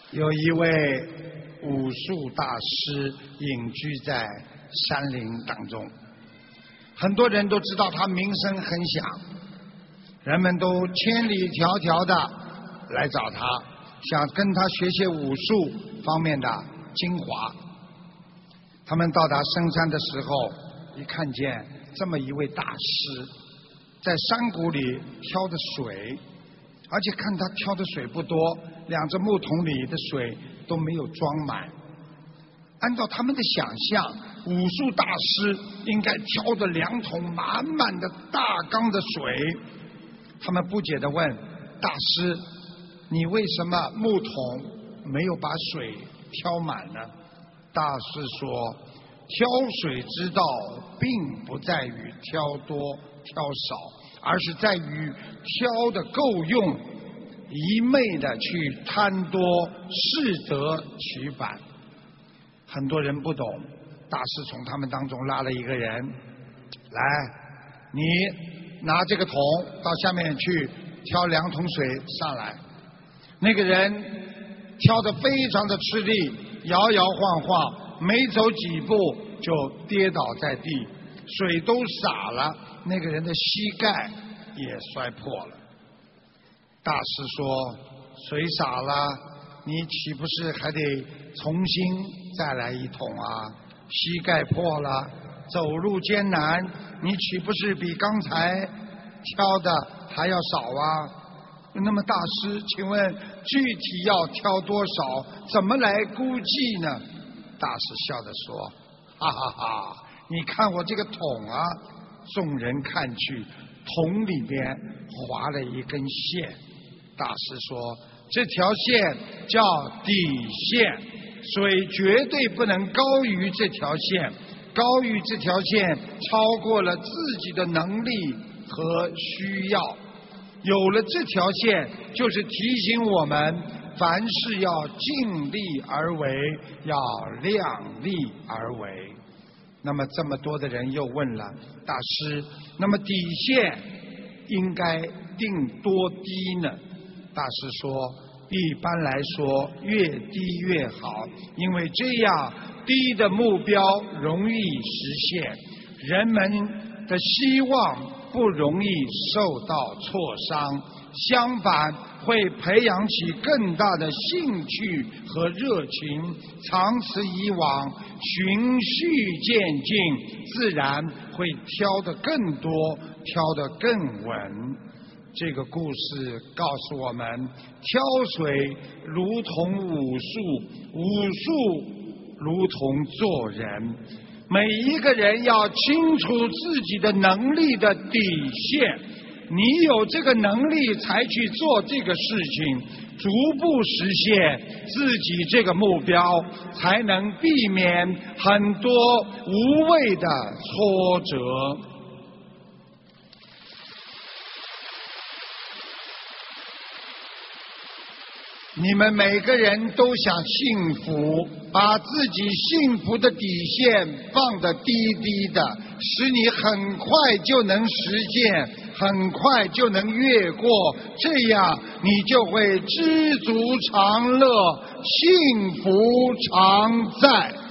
有一位武术大师隐居在山林当中，很多人都知道他名声很响，人们都千里迢迢的来找他，想跟他学些武术方面的精华。他们到达深山的时候，一看见这么一位大师在山谷里挑的水，而且看他挑的水不多，两只木桶里的水都没有装满。按照他们的想象，武术大师应该挑着2桶满满的大缸的水。他们不解地问大师，你为什么木桶没有把水挑满呢？大师说，挑水之道并不在于挑多挑少，而是在于挑的够用，一昧的去贪多，适得其反。很多人不懂，大师从他们当中拉了一个人来，你拿这个桶到下面去挑2桶水上来。那个人挑得非常的吃力，摇摇晃晃，没走几步就跌倒在地，水都洒了，那个人的膝盖也摔破了。大师说，水洒了，你岂不是还得重新再来1桶啊？膝盖破了，走路艰难，你岂不是比刚才挑的还要少啊？那么大师，请问具体要挑多少，怎么来估计呢？大师笑着说，哈哈哈，你看我这个桶啊。众人看去，桶里边划了一根线。大师说，这条线叫底线，水绝对不能高于这条线，高于这条线超过了自己的能力和需要。有了这条线，就是提醒我们凡事要尽力而为，要量力而为。那么这么多的人又问了大师，那么底线应该定多低呢？大师说，一般来说越低越好，因为这样低的目标容易实现，人们的希望不容易受到挫伤，相反会培养起更大的兴趣和热情，长此以往，循序渐进，自然会挑得更多，挑得更稳。这个故事告诉我们，挑水如同武术，武术如同做人。每一个人要清楚自己的能力的底线，你有这个能力才去做这个事情，逐步实现自己这个目标，才能避免很多无谓的挫折。你们每个人都想幸福，把自己幸福的底线放得低低的，使你很快就能实现，很快就能越过，这样你就会知足常乐，幸福常在。